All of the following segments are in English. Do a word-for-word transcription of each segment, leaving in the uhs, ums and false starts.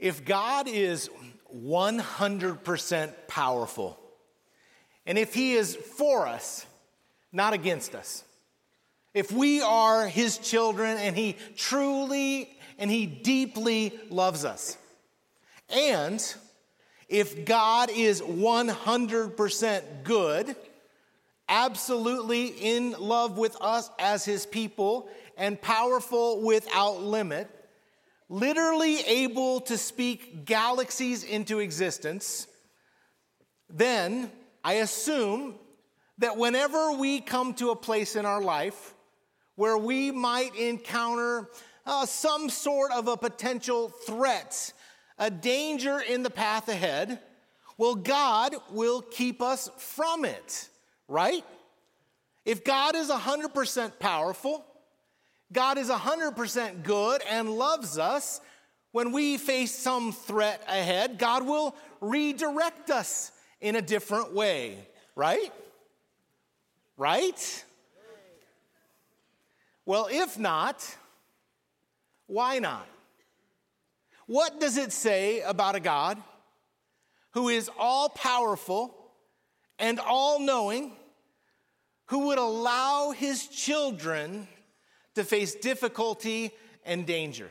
If God is one hundred percent powerful, and if he is for us, not against us, if we are his children and he truly and he deeply loves us, and if God is one hundred percent good, absolutely in love with us as his people, and powerful without limit, literally able to speak galaxies into existence, then I assume that whenever we come to a place in our life where we might encounter uh, some sort of a potential threat, a danger in the path ahead, well, God will keep us from it, right? If God is one hundred percent powerful, God is one hundred percent good and loves us, when we face some threat ahead, God will redirect us in a different way, right? Right? Well, if not, why not? What does it say about a God who is all-powerful and all-knowing, who would allow his children to face difficulty and danger?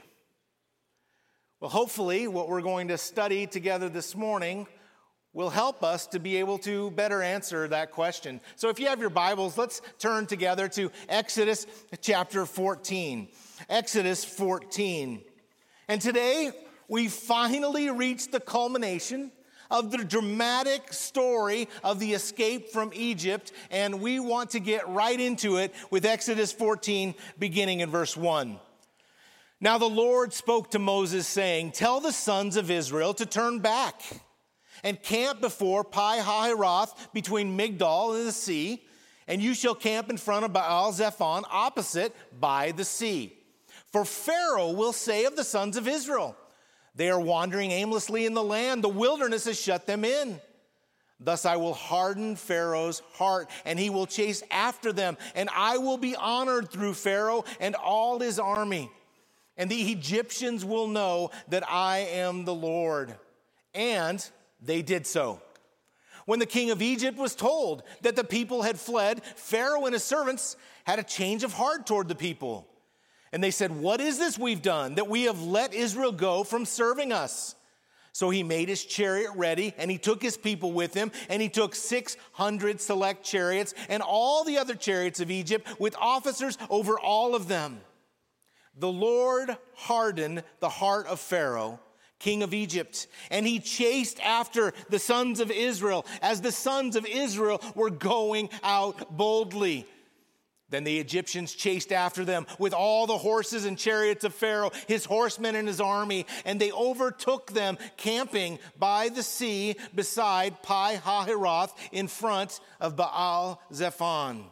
Well, hopefully, what we're going to study together this morning will help us to be able to better answer that question. So if you have your Bibles, let's turn together to Exodus chapter fourteen. Exodus fourteen. And today, we finally reach the culmination of the dramatic story of the escape from Egypt, and we want to get right into it with Exodus fourteen, beginning in verse one. Now the Lord spoke to Moses, saying, "Tell the sons of Israel to turn back and camp before Pi-hahiroth between Migdol and the sea, and you shall camp in front of Baal-zephon opposite by the sea. For Pharaoh will say of the sons of Israel, they are wandering aimlessly in the land. The wilderness has shut them in. Thus I will harden Pharaoh's heart, and he will chase after them, and I will be honored through Pharaoh and all his army. And the Egyptians will know that I am the Lord." And they did so. When the king of Egypt was told that the people had fled, Pharaoh and his servants had a change of heart toward the people. And they said, "What is this we've done, that we have let Israel go from serving us?" So he made his chariot ready, and he took his people with him, and he took six hundred select chariots and all the other chariots of Egypt with officers over all of them. The Lord hardened the heart of Pharaoh, king of Egypt, and he chased after the sons of Israel as the sons of Israel were going out boldly. Then the Egyptians chased after them with all the horses and chariots of Pharaoh, his horsemen and his army, and they overtook them camping by the sea beside Pi-hahiroth in front of Baal-zephon.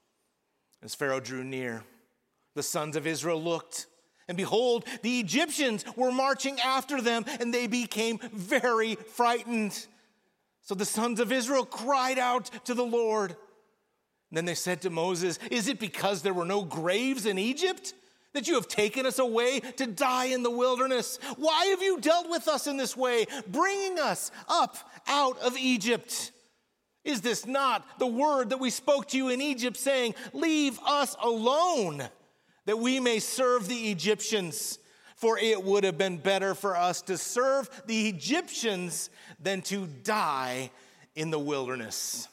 As Pharaoh drew near, the sons of Israel looked, and behold, the Egyptians were marching after them, and they became very frightened. So the sons of Israel cried out to the Lord. And then they said to Moses, "Is it because there were no graves in Egypt that you have taken us away to die in the wilderness? Why have you dealt with us in this way, bringing us up out of Egypt? Is this not the word that we spoke to you in Egypt, saying, 'Leave us alone, that we may serve the Egyptians'? For it would have been better for us to serve the Egyptians than to die in the wilderness."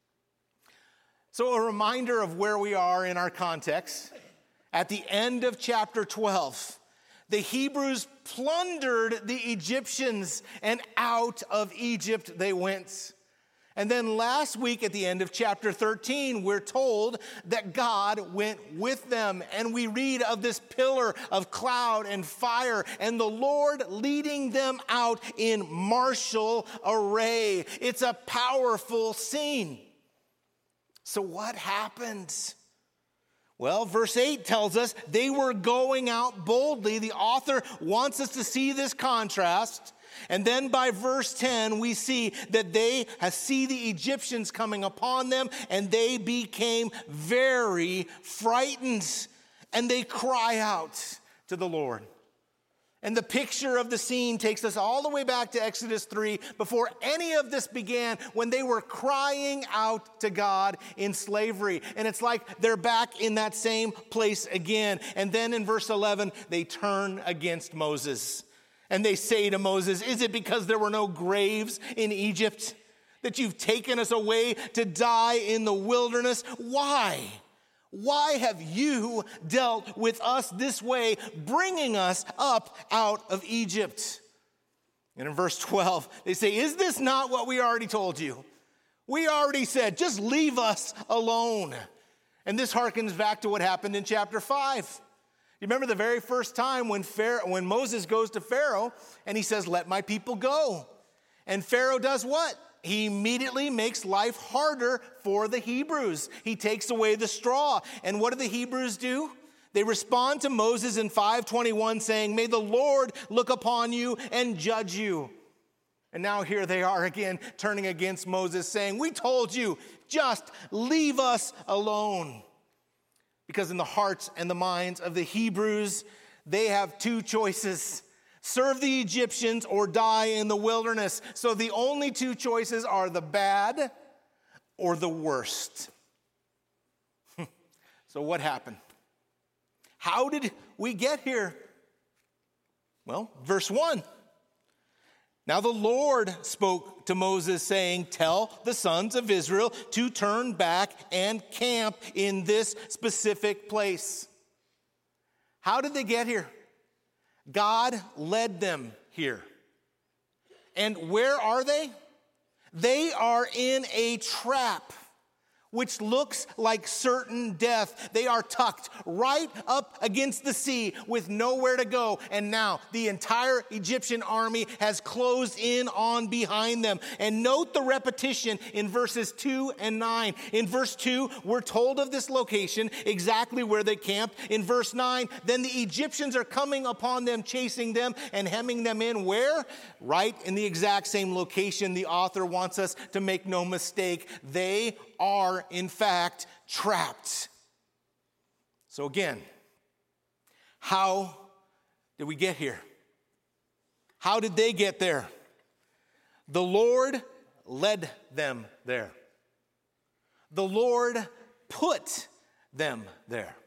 So a reminder of where we are in our context. At the end of chapter twelve, the Hebrews plundered the Egyptians, and out of Egypt they went. And then last week at the end of chapter thirteen, we're told that God went with them. And we read of this pillar of cloud and fire and the Lord leading them out in martial array. It's a powerful scene. So what happened? Well, verse eight tells us they were going out boldly. The author wants us to see this contrast. And then by verse ten, we see that they see the Egyptians coming upon them, and they became very frightened, and they cry out to the Lord. And the picture of the scene takes us all the way back to Exodus three, before any of this began, when they were crying out to God in slavery. And it's like they're back in that same place again. And then in verse eleven, they turn against Moses. And they say to Moses, "Is it because there were no graves in Egypt that you've taken us away to die in the wilderness? Why? Why have you dealt with us this way, bringing us up out of Egypt?" And in verse twelve, they say, "Is this not what we already told you? We already said, just leave us alone." And this harkens back to what happened in chapter five. You remember the very first time when Pharaoh, when Moses goes to Pharaoh and he says, "Let my people go." And Pharaoh does what? He immediately makes life harder for the Hebrews. He takes away the straw. And what do the Hebrews do? They respond to Moses in five twenty-one saying, "May the Lord look upon you and judge you." And now here they are again turning against Moses saying, "We told you, just leave us alone." Because in the hearts and the minds of the Hebrews, they have two choices: serve the Egyptians or die in the wilderness. So the only two choices are the bad or the worst. So what happened? How did we get here? Well, verse one. Now the Lord spoke to Moses saying, "Tell the sons of Israel to turn back and camp in this specific place." How did they get here? God led them here. And where are they? They are in a trap, which looks like certain death. They are tucked right up against the sea with nowhere to go. And now the entire Egyptian army has closed in on behind them. And note the repetition in verses two and nine. In verse two, we're told of this location, exactly where they camped. In verse nine, then the Egyptians are coming upon them, chasing them and hemming them in. Where? Right in the exact same location. The author wants us to make no mistake. They are, in fact, trapped. So again, how did we get here? How did they get there? The Lord led them there. The Lord put them there.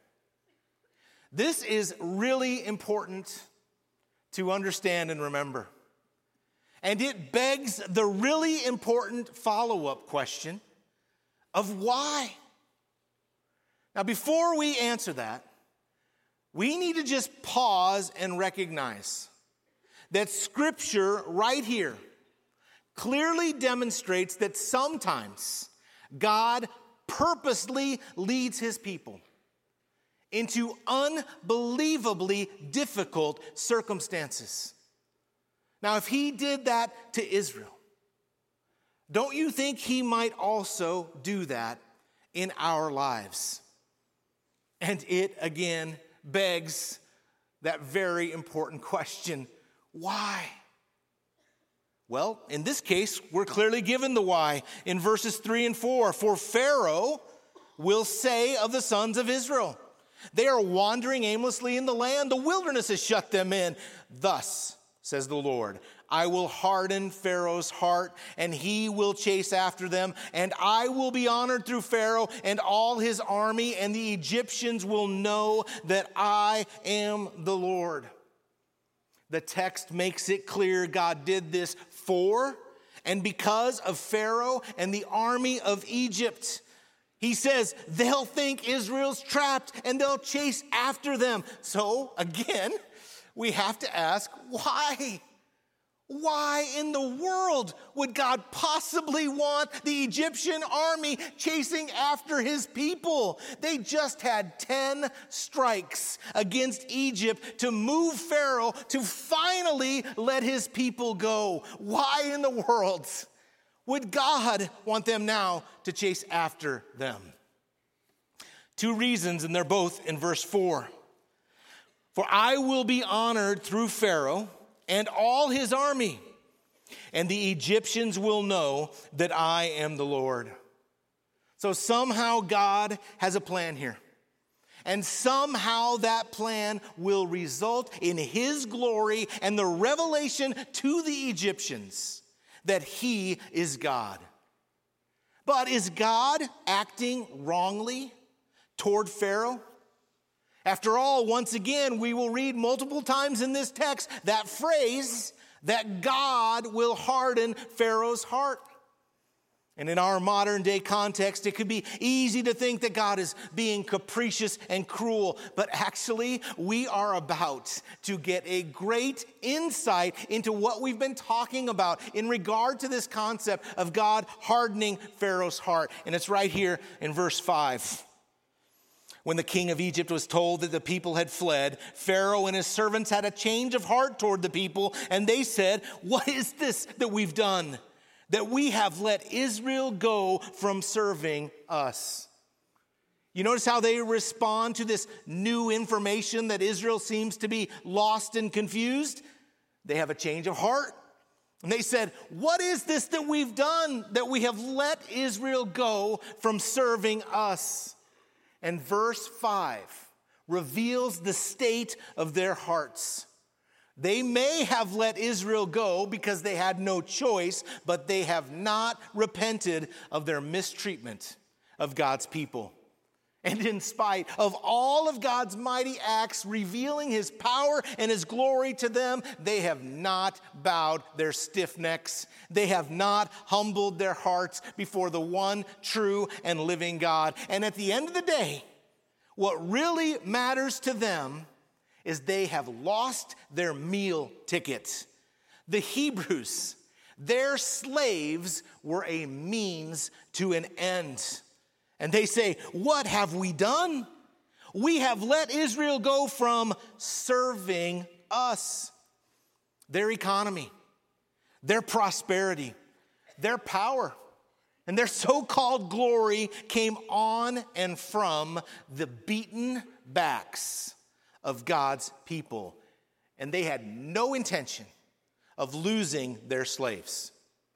This is really important to understand and remember. And it begs the really important follow-up question of why. Now, before we answer that, we need to just pause and recognize that Scripture right here clearly demonstrates that sometimes God purposely leads his people into unbelievably difficult circumstances. Now, if he did that to Israel, don't you think he might also do that in our lives? And it again begs that very important question: why? Well, in this case, we're clearly given the why in verses three and four. For Pharaoh will say of the sons of Israel, they are wandering aimlessly in the land. The wilderness has shut them in. Thus, says the Lord, I will harden Pharaoh's heart, and he will chase after them, and I will be honored through Pharaoh and all his army, and the Egyptians will know that I am the Lord. The text makes it clear God did this for and because of Pharaoh and the army of Egypt. He says they'll think Israel's trapped and they'll chase after them. So again, we have to ask, why? Why in the world would God possibly want the Egyptian army chasing after his people? They just had ten strikes against Egypt to move Pharaoh to finally let his people go. Why in the world would God want them now to chase after them? Two reasons, and they're both in verse four. For I will be honored through Pharaoh and all his army, and the Egyptians will know that I am the Lord. So somehow God has a plan here. And somehow that plan will result in his glory and the revelation to the Egyptians that he is God. But is God acting wrongly toward Pharaoh? After all, once again, we will read multiple times in this text that phrase that God will harden Pharaoh's heart. And in our modern day context, it could be easy to think that God is being capricious and cruel. But actually, we are about to get a great insight into what we've been talking about in regard to this concept of God hardening Pharaoh's heart. And it's right here in verse five. When the king of Egypt was told that the people had fled, Pharaoh and his servants had a change of heart toward the people, and they said, "What is this that we've done, that we have let Israel go from serving us?" You notice how they respond to this new information that Israel seems to be lost and confused? They have a change of heart. And they said, "What is this that we've done, that we have let Israel go from serving us?" And verse five reveals the state of their hearts. They may have let Israel go because they had no choice, but they have not repented of their mistreatment of God's people. And in spite of all of God's mighty acts revealing his power and his glory to them, they have not bowed their stiff necks. They have not humbled their hearts before the one true and living God. And at the end of the day, what really matters to them is they have lost their meal ticket. The Hebrews, their slaves, were a means to an end. And they say, "What have we done? We have let Israel go from serving us." Their economy, their prosperity, their power, and their so-called glory came on and from the beaten backs of God's people. And they had no intention of losing their slaves.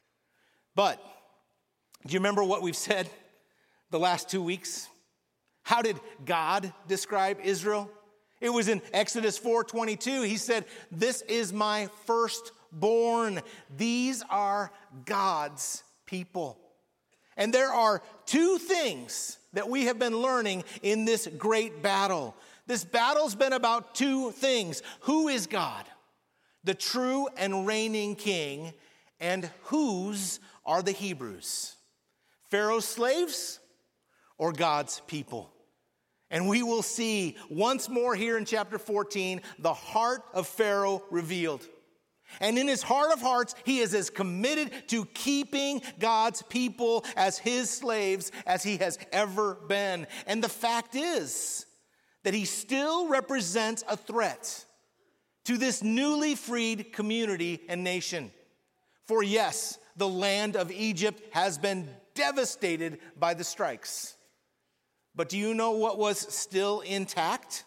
But do you remember what we've said the last two weeks? How did God describe Israel? It was in Exodus four twenty-two. He said, "This is my firstborn." These are God's people. And there are two things that we have been learning in this great battle. This battle's been about two things. Who is God, the true and reigning king, and whose are the Hebrews? Pharaoh's slaves or God's people? And we will see once more here in chapter fourteen, the heart of Pharaoh revealed. And in his heart of hearts, he is as committed to keeping God's people as his slaves as he has ever been. And the fact is that he still represents a threat to this newly freed community and nation. For yes, the land of Egypt has been devastated by the strikes. But do you know what was still intact?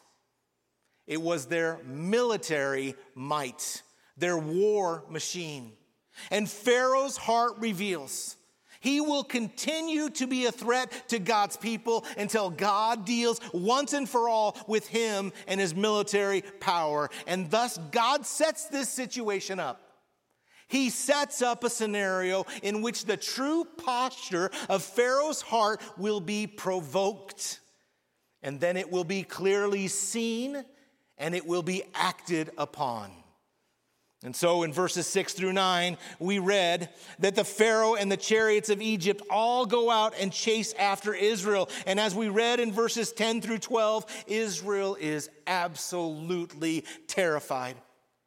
It was their military might, their war machine. And Pharaoh's heart reveals he will continue to be a threat to God's people until God deals once and for all with him and his military power. And thus God sets this situation up. He sets up a scenario in which the true posture of Pharaoh's heart will be provoked. And then it will be clearly seen and it will be acted upon. And so in verses six through nine, we read that the Pharaoh and the chariots of Egypt all go out and chase after Israel. And as we read in verses ten through twelve, Israel is absolutely terrified.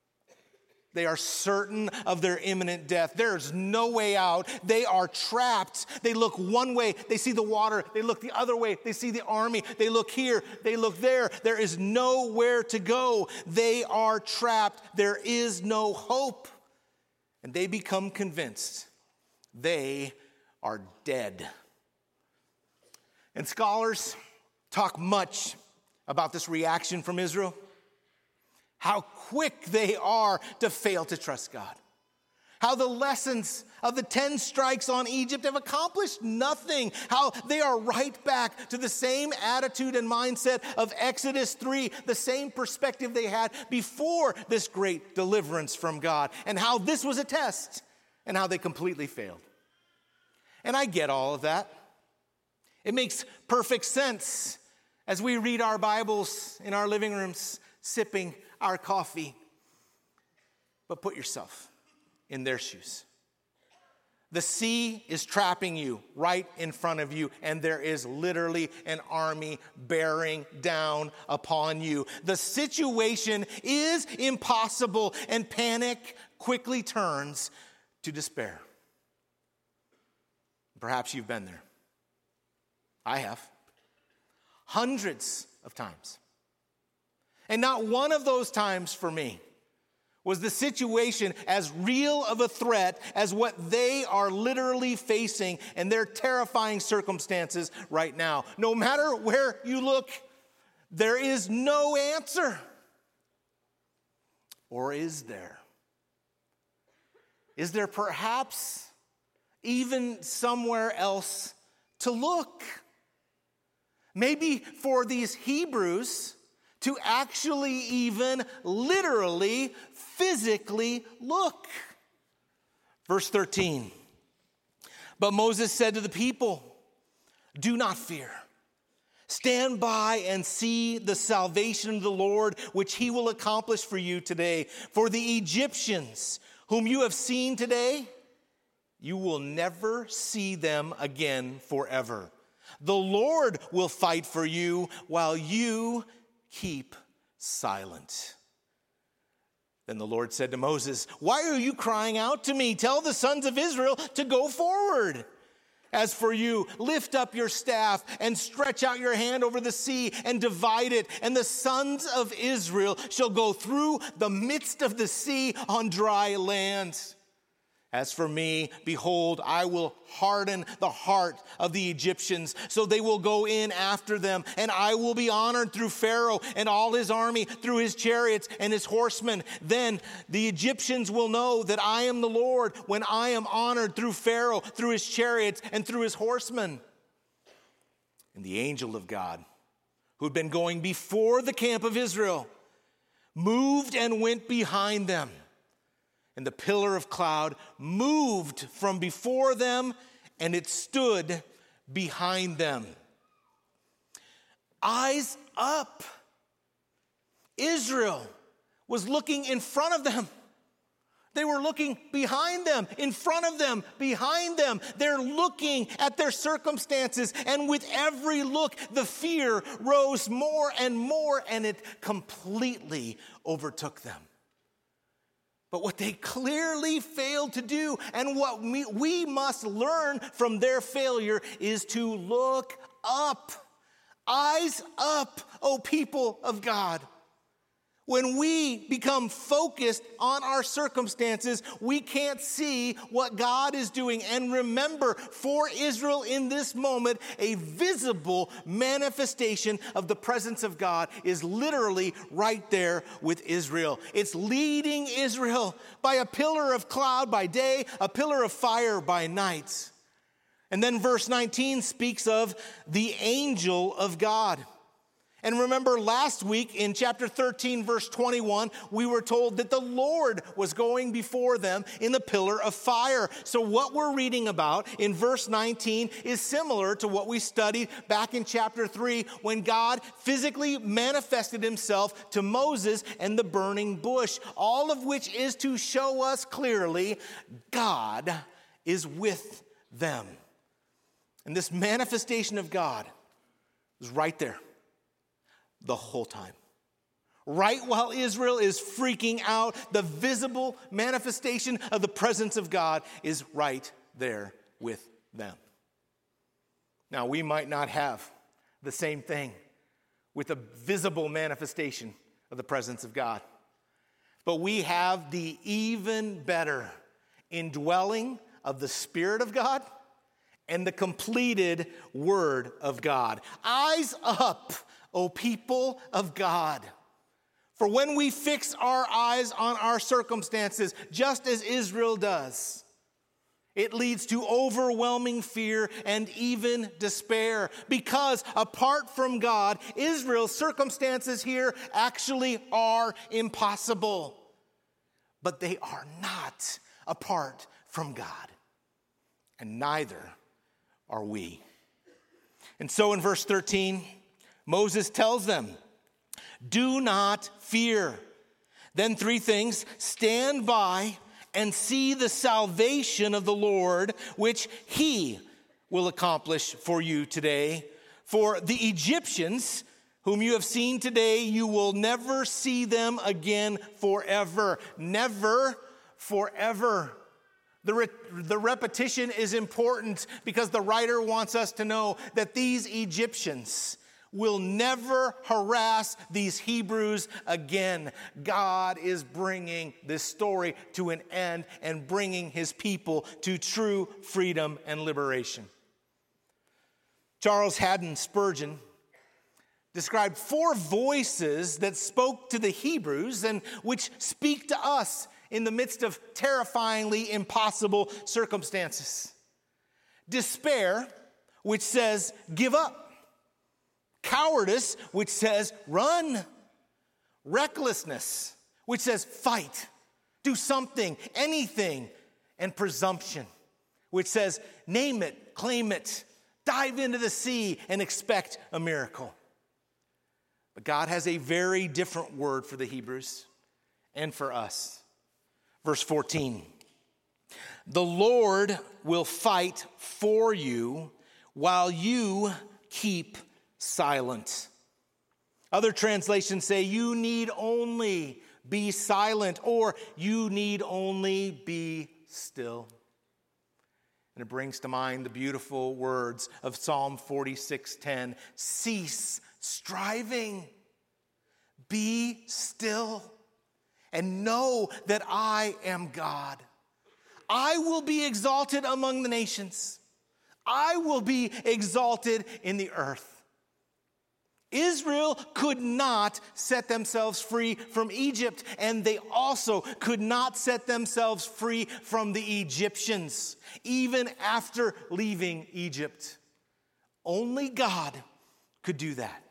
They are certain of their imminent death. There's no way out. They are trapped. They look one way. They see the water. They look the other way. They see the army. They look here. They look there. There is nowhere to go. They are trapped. There is no hope. And they become convinced they are dead. And scholars talk much about this reaction from Israel. How quick they are to fail to trust God. How the lessons of the ten strikes on Egypt have accomplished nothing. How they are right back to the same attitude and mindset of Exodus three, the same perspective they had before this great deliverance from God. And how this was a test and how they completely failed. And I get all of that. It makes perfect sense as we read our Bibles in our living rooms, sipping our coffee. But put yourself in their shoes. The sea is trapping you right in front of you, and there is literally an army bearing down upon you. The situation is impossible, and panic quickly turns to despair. Perhaps you've been there. I have. Hundreds of times. And not one of those times for me was the situation as real of a threat as what they are literally facing in their terrifying circumstances right now. No matter where you look, there is no answer. Or is there? Is there perhaps even somewhere else to look? Maybe for these Hebrews to actually even literally, physically look. Verse thirteen. But Moses said to the people, "Do not fear. Stand by and see the salvation of the Lord, which he will accomplish for you today. For the Egyptians whom you have seen today, you will never see them again forever. The Lord will fight for you while you keep silent." Then the Lord said to Moses, "Why are you crying out to me? Tell the sons of Israel to go forward. As for you, lift up your staff and stretch out your hand over the sea and divide it, and the sons of Israel shall go through the midst of the sea on dry land. As for me, behold, I will harden the heart of the Egyptians, so they will go in after them, and I will be honored through Pharaoh and all his army, through his chariots and his horsemen. Then the Egyptians will know that I am the Lord when I am honored through Pharaoh, through his chariots, and through his horsemen." And the angel of God, who had been going before the camp of Israel, moved and went behind them. And the pillar of cloud moved from before them, and it stood behind them. Eyes up. Israel was looking in front of them. They were looking behind them, in front of them, behind them. They're looking at their circumstances, and with every look, the fear rose more and more, and it completely overtook them. But what they clearly failed to do, and what we, we must learn from their failure, is to look up. Eyes up, O people of God. When we become focused on our circumstances, we can't see what God is doing. And remember, for Israel in this moment, a visible manifestation of the presence of God is literally right there with Israel. It's leading Israel by a pillar of cloud by day, a pillar of fire by night. And then verse nineteen speaks of the angel of God. And remember last week in chapter thirteen, verse twenty-one, we were told that the Lord was going before them in the pillar of fire. So what we're reading about in verse nineteen is similar to what we studied back in chapter three, when God physically manifested himself to Moses and the burning bush, all of which is to show us clearly God is with them. And this manifestation of God is right there the whole time. Right while Israel is freaking out, the visible manifestation of the presence of God is right there with them. Now, we might not have the same thing with a visible manifestation of the presence of God, but we have the even better indwelling of the Spirit of God and the completed Word of God. Eyes up, O people of God. For when we fix our eyes on our circumstances, just as Israel does, it leads to overwhelming fear and even despair. Because apart from God, Israel's circumstances here actually are impossible. But they are not apart from God. And neither are we. And so in verse thirteen, Moses tells them, do not fear. Then three things: stand by and see the salvation of the Lord, which he will accomplish for you today. For the Egyptians, whom you have seen today, you will never see them again forever. Never forever. The, re- the repetition is important because the writer wants us to know that these Egyptians will never harass these Hebrews again. God is bringing this story to an end and bringing his people to true freedom and liberation. Charles Haddon Spurgeon described four voices that spoke to the Hebrews and which speak to us in the midst of terrifyingly impossible circumstances. Despair, which says, give up. Cowardice, which says, run. Recklessness, which says, fight. Do something, anything. And presumption, which says, name it, claim it. Dive into the sea and expect a miracle. But God has a very different word for the Hebrews and for us. Verse fourteen, the Lord will fight for you while you keep silent. Other translations say you need only be silent, or you need only be still. And it brings to mind the beautiful words of Psalm forty-six ten. Cease striving, be still, and know that I am God. I will be exalted among the nations. I will be exalted in the earth. Israel could not set themselves free from Egypt, and they also could not set themselves free from the Egyptians, even after leaving Egypt. Only God could do that.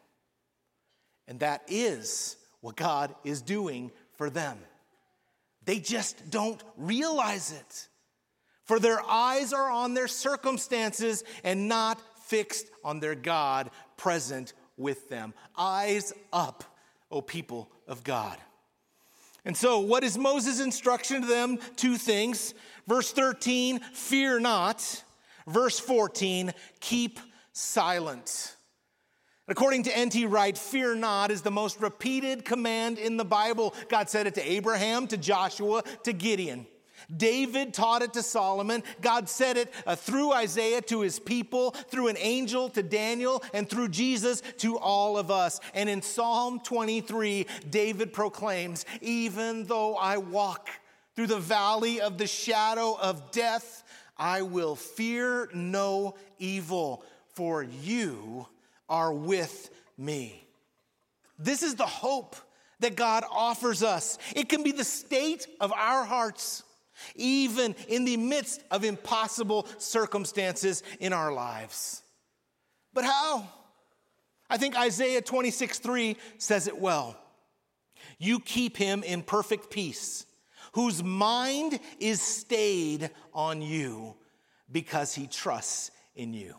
And that is what God is doing for them. They just don't realize it. For their eyes are on their circumstances and not fixed on their God present with them. Eyes up, O people of God. And so what is Moses' instruction to them? Two things. Verse thirteen, fear not. Verse fourteen, keep silent. According to N T Wright, fear not is the most repeated command in the Bible. God said it to Abraham, to Joshua, to Gideon. David taught it to Solomon. God said it uh, through Isaiah to his people, through an angel to Daniel, and through Jesus to all of us. And in Psalm twenty-three, David proclaims, even though I walk through the valley of the shadow of death, I will fear no evil, for you are with me. This is the hope that God offers us. It can be the state of our hearts, even in the midst of impossible circumstances in our lives. But how? I think Isaiah twenty-six three says it well. You keep him in perfect peace, whose mind is stayed on you because he trusts in you.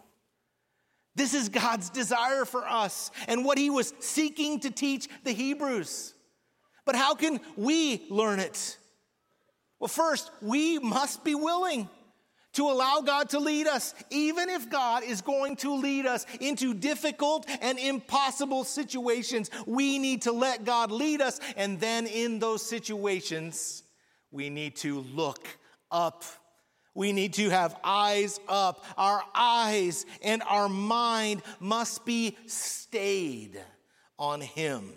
This is God's desire for us and what he was seeking to teach the Hebrews. But how can we learn it? Well, first, we must be willing to allow God to lead us, even if God is going to lead us into difficult and impossible situations. We need to let God lead us, and then in those situations, we need to look up. We need to have eyes up. Our eyes and our mind must be stayed on him.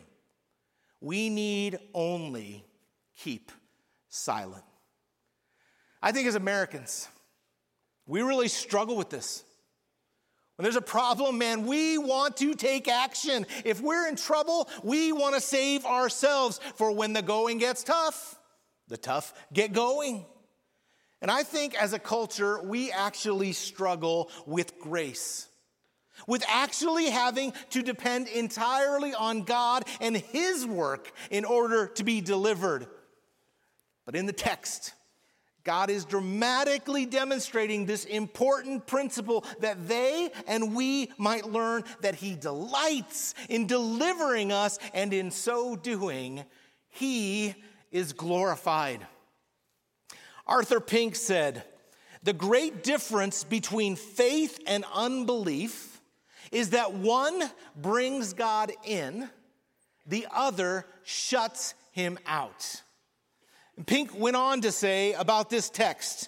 We need only keep silent. I think as Americans, we really struggle with this. When there's a problem, man, we want to take action. If we're in trouble, we want to save ourselves for when the going gets tough. The tough get going. And I think as a culture, we actually struggle with grace, with actually having to depend entirely on God and His work in order to be delivered. But in the text, God is dramatically demonstrating this important principle that they and we might learn that He delights in delivering us, and in so doing, He is glorified. Arthur Pink said, "The great difference between faith and unbelief is that one brings God in, the other shuts Him out." And Pink went on to say about this text,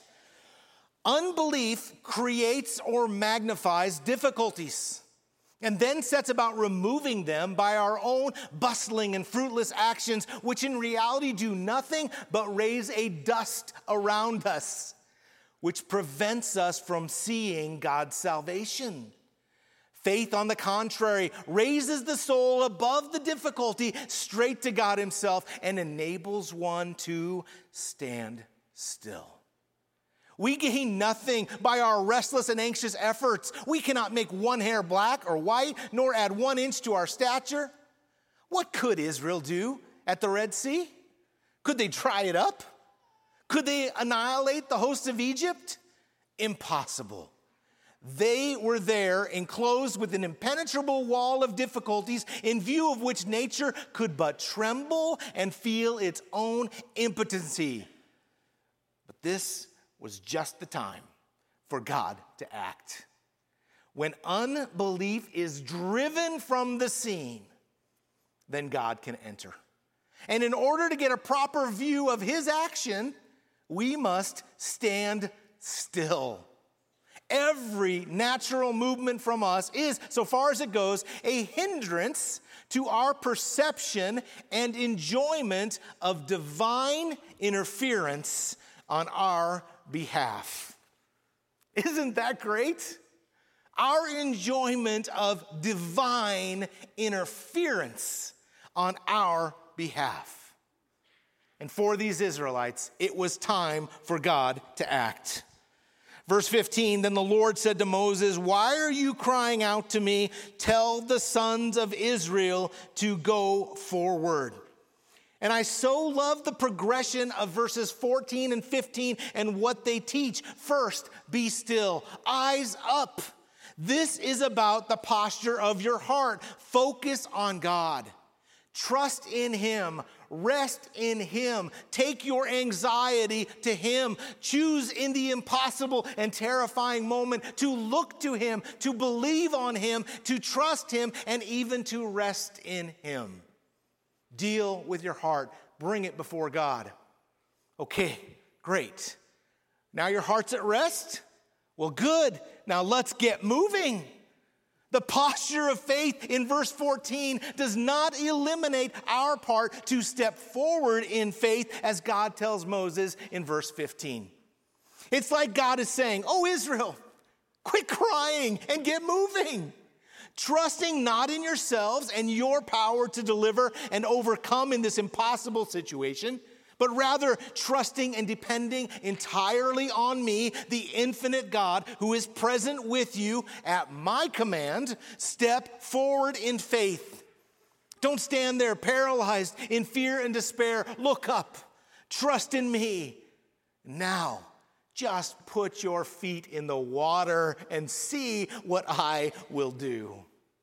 unbelief creates or magnifies difficulties and then sets about removing them by our own bustling and fruitless actions, which in reality do nothing but raise a dust around us, which prevents us from seeing God's salvation. Faith, on the contrary, raises the soul above the difficulty straight to God Himself and enables one to stand still. We gain nothing by our restless and anxious efforts. We cannot make one hair black or white, nor add one inch to our stature. What could Israel do at the Red Sea? Could they dry it up? Could they annihilate the hosts of Egypt? Impossible. They were there enclosed with an impenetrable wall of difficulties in view of which nature could but tremble and feel its own impotency. But this was just the time for God to act. When unbelief is driven from the scene, then God can enter. And in order to get a proper view of His action, we must stand still. Every natural movement from us is, so far as it goes, a hindrance to our perception and enjoyment of divine interference on our behalf. Isn't that great? Our enjoyment of divine interference on our behalf. And for these Israelites, it was time for God to act. Verse fifteen, then the Lord said to Moses, "Why are you crying out to me? Tell the sons of Israel to go forward." And I so love the progression of verses fourteen and fifteen and what they teach. First, be still, eyes up. This is about the posture of your heart. Focus on God. Trust in Him. Rest in Him. Take your anxiety to Him. Choose in the impossible and terrifying moment to look to Him, to believe on Him, to trust Him, and even to rest in Him. Deal with your heart. Bring it before God. Okay, great. Now your heart's at rest? Well, good. Now let's get moving. The posture of faith in verse fourteen does not eliminate our part to step forward in faith, as God tells Moses in verse fifteen. It's like God is saying, "Oh, Israel, quit crying and get moving. Trusting not in yourselves and your power to deliver and overcome in this impossible situation, but rather trusting and depending entirely on me, the infinite God who is present with you at my command. Step forward in faith. Don't stand there paralyzed in fear and despair. Look up. Trust in me. Now, just put your feet in the water and see what I will do."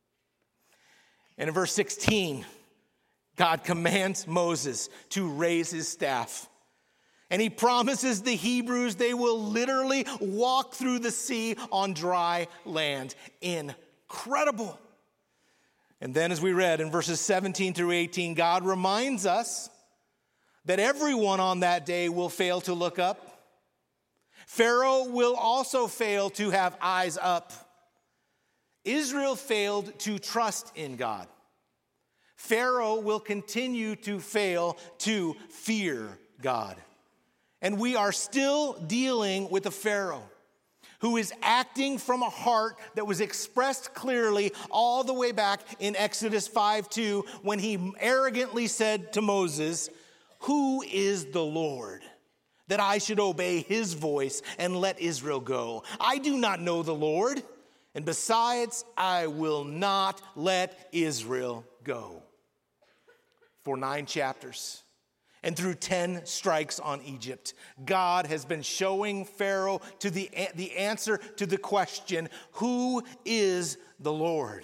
And in verse sixteen, God commands Moses to raise his staff. And he promises the Hebrews they will literally walk through the sea on dry land. Incredible. And then, as we read in verses seventeen through eighteen, God reminds us that everyone on that day will fail to look up. Pharaoh will also fail to have eyes up. Israel failed to trust in God. Pharaoh will continue to fail to fear God. And we are still dealing with a Pharaoh who is acting from a heart that was expressed clearly all the way back in Exodus five two, when he arrogantly said to Moses, "Who is the Lord, that I should obey his voice and let Israel go? I do not know the Lord, and besides, I will not let Israel go." For nine chapters and through ten strikes on Egypt, God has been showing Pharaoh to the, the answer to the question, who is the Lord?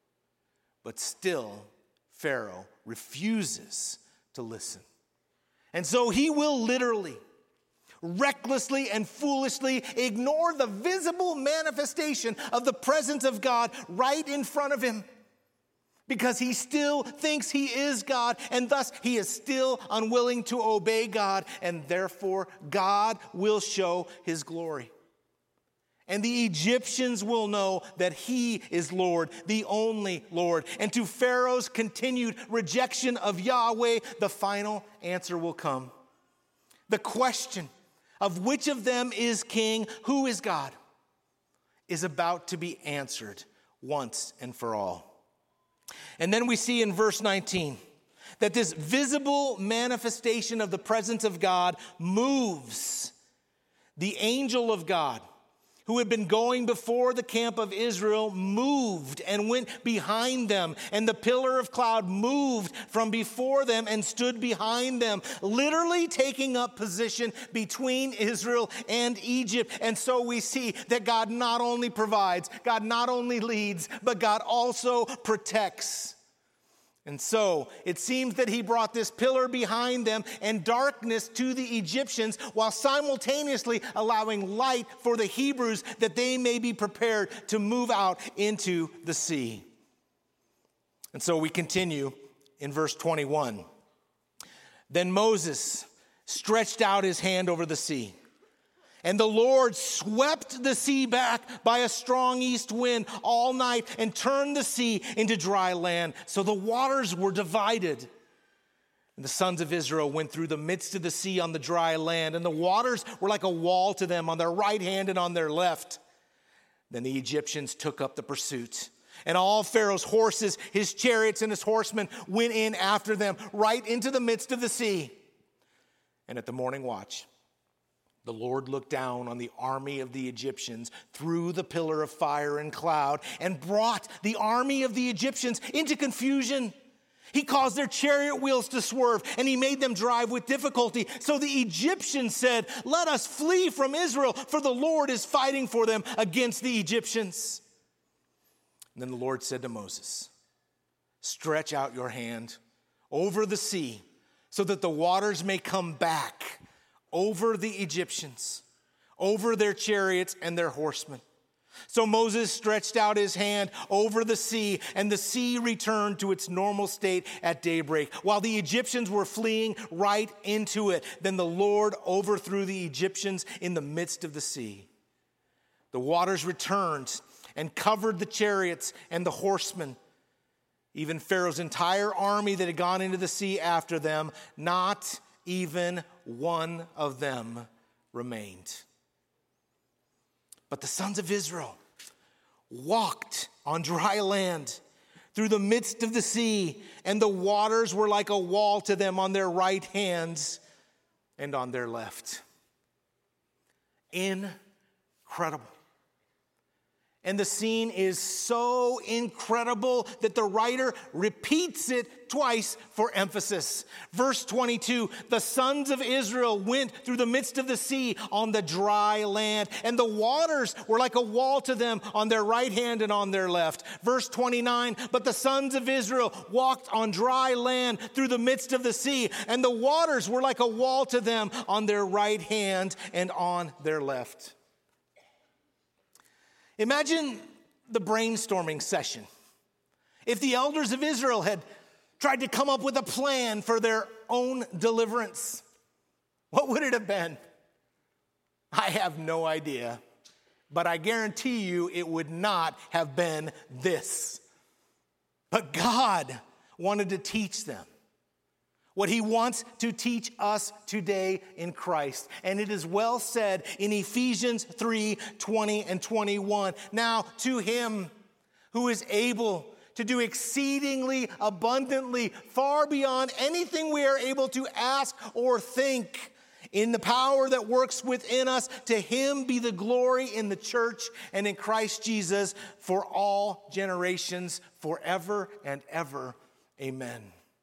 But still, Pharaoh refuses to listen. And so he will literally, recklessly and foolishly ignore the visible manifestation of the presence of God right in front of him, because he still thinks he is God, and thus he is still unwilling to obey God, and therefore God will show his glory. And the Egyptians will know that he is Lord, the only Lord. And to Pharaoh's continued rejection of Yahweh, the final answer will come. The question of which of them is king, who is God, is about to be answered once and for all. And then we see in verse nineteen that this visible manifestation of the presence of God moves the angel of God, who had been going before the camp of Israel, moved and went behind them. And the pillar of cloud moved from before them and stood behind them, literally taking up position between Israel and Egypt. And so we see that God not only provides, God not only leads, but God also protects. And so it seems that he brought this pillar behind them and darkness to the Egyptians, while simultaneously allowing light for the Hebrews, that they may be prepared to move out into the sea. And so we continue in verse twenty-one. Then Moses stretched out his hand over the sea, and the Lord swept the sea back by a strong east wind all night and turned the sea into dry land. So the waters were divided. And the sons of Israel went through the midst of the sea on the dry land, and the waters were like a wall to them on their right hand and on their left. Then the Egyptians took up the pursuit, and all Pharaoh's horses, his chariots, and his horsemen went in after them right into the midst of the sea. And at the morning watch, the Lord looked down on the army of the Egyptians through the pillar of fire and cloud and brought the army of the Egyptians into confusion. He caused their chariot wheels to swerve, and he made them drive with difficulty. So the Egyptians said, "Let us flee from Israel, for the Lord is fighting for them against the Egyptians." And then the Lord said to Moses, "Stretch out your hand over the sea so that the waters may come back over the Egyptians, over their chariots and their horsemen." So Moses stretched out his hand over the sea, and the sea returned to its normal state at daybreak, while the Egyptians were fleeing right into it. Then the Lord overthrew the Egyptians in the midst of the sea. The waters returned and covered the chariots and the horsemen, even Pharaoh's entire army that had gone into the sea after them. Not even one of them remained. But the sons of Israel walked on dry land through the midst of the sea, and the waters were like a wall to them on their right hands and on their left. Incredible. And the scene is so incredible that the writer repeats it twice for emphasis. Verse twenty-two, the sons of Israel went through the midst of the sea on the dry land, and the waters were like a wall to them on their right hand and on their left. Verse twenty-nine, but the sons of Israel walked on dry land through the midst of the sea, and the waters were like a wall to them on their right hand and on their left. Imagine the brainstorming session. If the elders of Israel had tried to come up with a plan for their own deliverance, what would it have been? I have no idea, but I guarantee you it would not have been this. But God wanted to teach them what he wants to teach us today in Christ. And it is well said in Ephesians three, twenty and twenty-one. Now to him who is able to do exceedingly abundantly, far beyond anything we are able to ask or think, in the power that works within us, to him be the glory in the church and in Christ Jesus for all generations, forever and ever. Amen.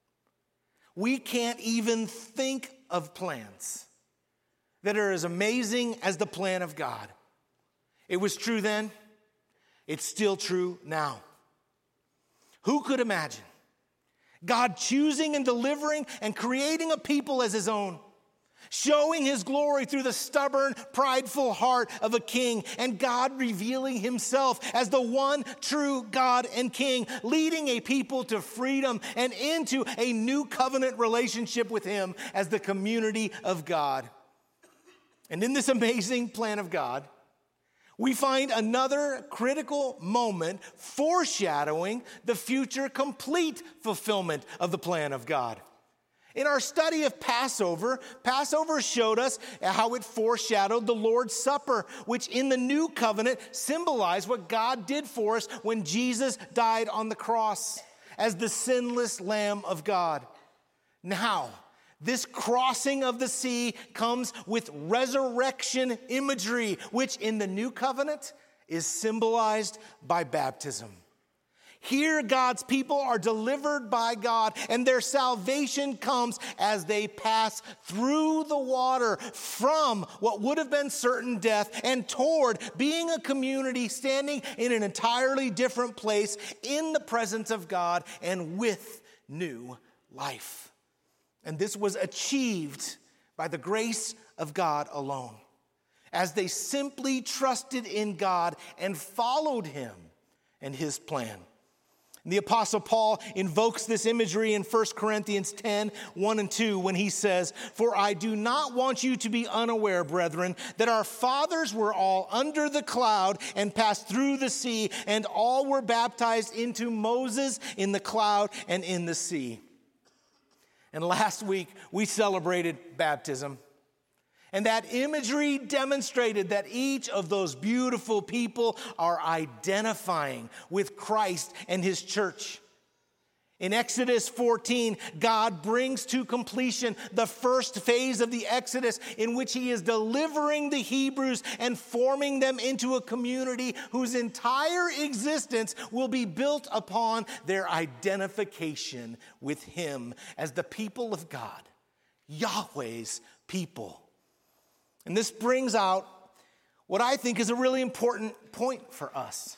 We can't even think of plans that are as amazing as the plan of God. It was true then. It's still true now. Who could imagine God choosing and delivering and creating a people as his own, showing his glory through the stubborn, prideful heart of a king, and God revealing himself as the one true God and King, leading a people to freedom and into a new covenant relationship with him as the community of God. And in this amazing plan of God, we find another critical moment foreshadowing the future complete fulfillment of the plan of God. In our study of Passover, Passover showed us how it foreshadowed the Lord's Supper, which in the new covenant symbolized what God did for us when Jesus died on the cross as the sinless Lamb of God. Now, this crossing of the sea comes with resurrection imagery, which in the new covenant is symbolized by baptism. Here, God's people are delivered by God, and their salvation comes as they pass through the water from what would have been certain death and toward being a community standing in an entirely different place in the presence of God and with new life. And this was achieved by the grace of God alone, as they simply trusted in God and followed him and his plan. The Apostle Paul invokes this imagery in First Corinthians ten, one and two when he says, "For I do not want you to be unaware, brethren, that our fathers were all under the cloud and passed through the sea, and all were baptized into Moses in the cloud and in the sea." And last week, we celebrated baptism. And that imagery demonstrated that each of those beautiful people are identifying with Christ and his church. In Exodus fourteen, God brings to completion the first phase of the Exodus, in which he is delivering the Hebrews and forming them into a community whose entire existence will be built upon their identification with him as the people of God, Yahweh's people. And this brings out what I think is a really important point for us.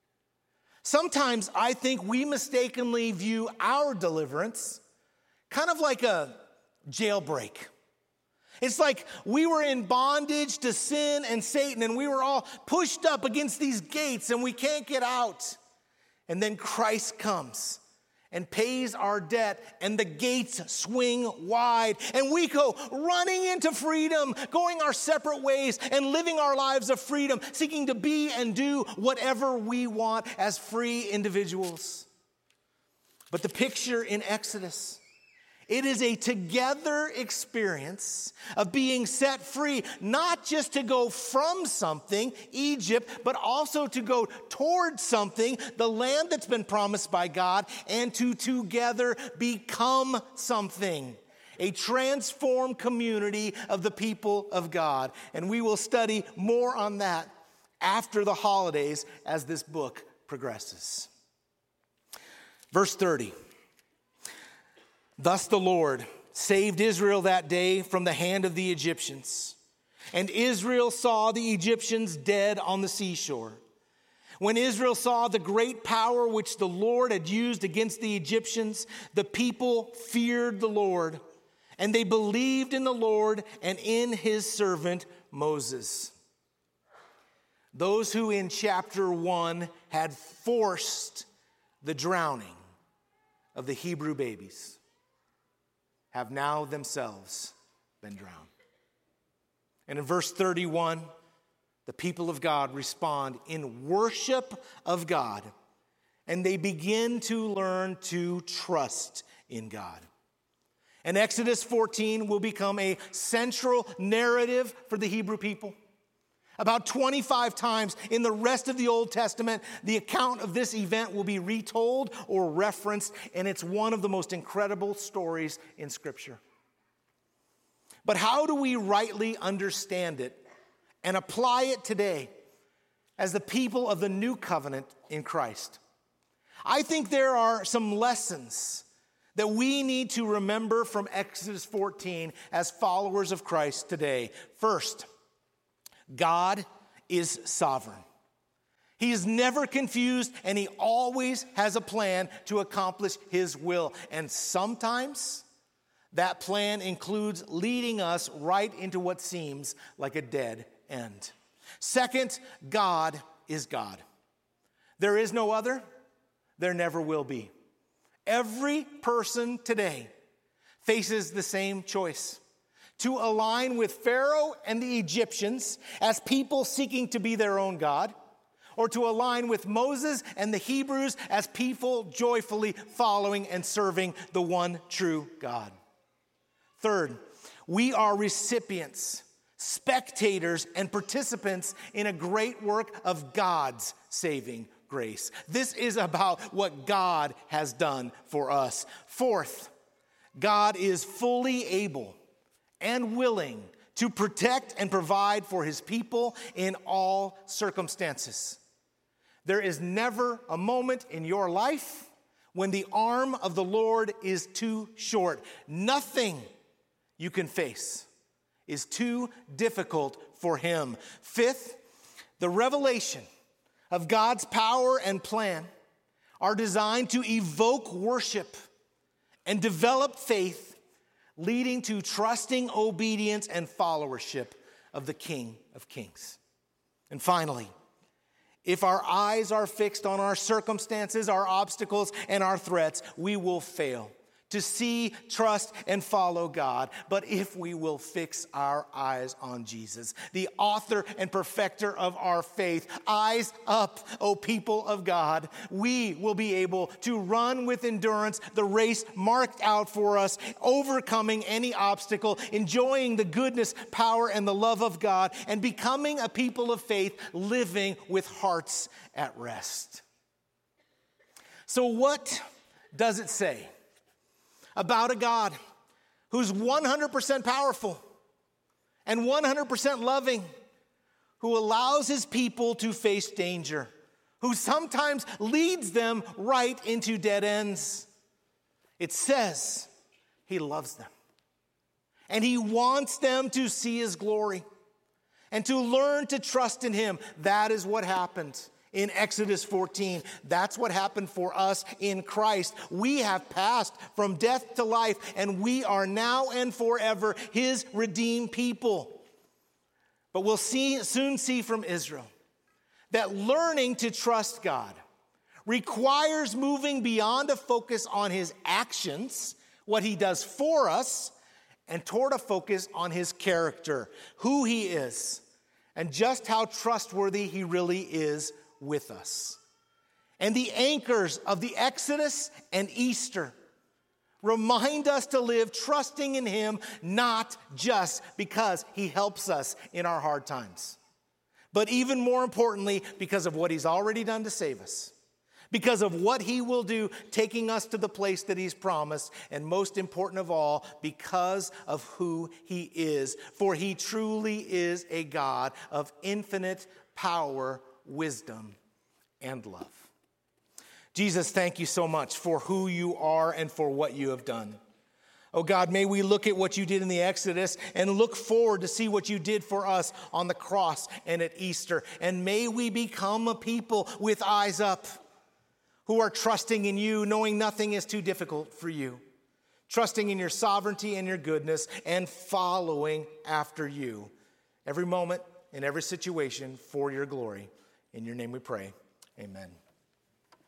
Sometimes I think we mistakenly view our deliverance kind of like a jailbreak. It's like we were in bondage to sin and Satan, and we were all pushed up against these gates and we can't get out. And then Christ comes and pays our debt, and the gates swing wide, and we go running into freedom, going our separate ways and living our lives of freedom, seeking to be and do whatever we want as free individuals. But the picture in Exodus, it is a together experience of being set free, not just to go from something, Egypt, but also to go toward something, the land that's been promised by God, and to together become something, a transformed community of the people of God. And we will study more on that after the holidays as this book progresses. Verse thirty. Thus the Lord saved Israel that day from the hand of the Egyptians. And Israel saw the Egyptians dead on the seashore. When Israel saw the great power which the Lord had used against the Egyptians, the people feared the Lord, and they believed in the Lord and in his servant Moses. Those who in chapter one had forced the drowning of the Hebrew babies have now themselves been drowned. And in verse thirty-one, the people of God respond in worship of God, and they begin to learn to trust in God. And Exodus fourteen will become a central narrative for the Hebrew people. About twenty-five times in the rest of the Old Testament, the account of this event will be retold or referenced, and it's one of the most incredible stories in Scripture. But how do we rightly understand it and apply it today as the people of the new covenant in Christ? I think there are some lessons that we need to remember from Exodus fourteen as followers of Christ today. First, God is sovereign. He is never confused, and he always has a plan to accomplish his will. And sometimes that plan includes leading us right into what seems like a dead end. Second, God is God. There is no other. There never will be. Every person today faces the same choice: to align with Pharaoh and the Egyptians as people seeking to be their own God, or to align with Moses and the Hebrews as people joyfully following and serving the one true God. Third, we are recipients, spectators, and participants in a great work of God's saving grace. This is about what God has done for us. Fourth, God is fully able and willing to protect and provide for his people in all circumstances. There is never a moment in your life when the arm of the Lord is too short. Nothing you can face is too difficult for him. Fifth, the revelation of God's power and plan are designed to evoke worship and develop faith, leading to trusting obedience and followership of the King of Kings. And finally, if our eyes are fixed on our circumstances, our obstacles, and our threats, we will fail to see, trust, and follow God. But if we will fix our eyes on Jesus, the author and perfecter of our faith, eyes up, O people of God, we will be able to run with endurance the race marked out for us, overcoming any obstacle, enjoying the goodness, power, and the love of God, and becoming a people of faith, living with hearts at rest. So what does it say about a God who's one hundred percent powerful and one hundred percent loving, who allows his people to face danger, who sometimes leads them right into dead ends? It says he loves them, and he wants them to see his glory and to learn to trust in him. That is what happened in Exodus fourteen. That's what happened for us in Christ. We have passed from death to life, and we are now and forever his redeemed people. But we'll see, soon see from Israel that learning to trust God requires moving beyond a focus on his actions, what he does for us, and toward a focus on his character, who he is, and just how trustworthy he really is with us. And the anchors of the Exodus and Easter remind us to live trusting in him, not just because he helps us in our hard times, but even more importantly, because of what he's already done to save us, because of what he will do taking us to the place that he's promised, and most important of all, because of who he is. For he truly is a God of infinite power, wisdom, and love. Jesus, thank you so much for who you are and for what you have done. Oh God, may we look at what you did in the Exodus and look forward to see what you did for us on the cross and at Easter. And may we become a people with eyes up, who are trusting in you, knowing nothing is too difficult for you, trusting in your sovereignty and your goodness, and following after you every moment, in every situation, for your glory. In your name we pray, amen.